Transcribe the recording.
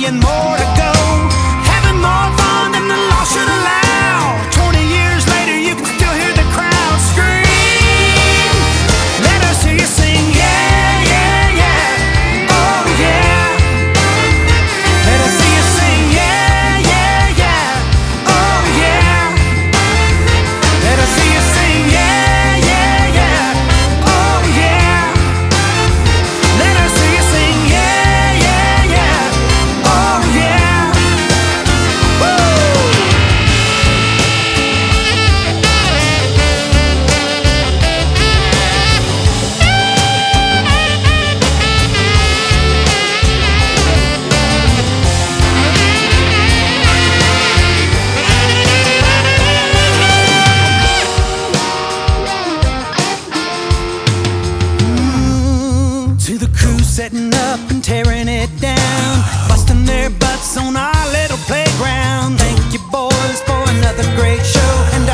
and more to go. Having more fun than the law should allow. 20 years later, you can still hear the crowd scream. Let us hear you sing, yeah, yeah, yeah. Oh, yeah. Let us hear you sing, yeah, yeah, yeah. Oh, yeah. Let us hear you sing, yeah, yeah, yeah. Oh, yeah. Let us hear you sing, yeah, yeah, yeah. Oh, yeah. Woo! To the crew setting up and tearing it down, busting their butts on our little playground. Thank you boys for another great show, and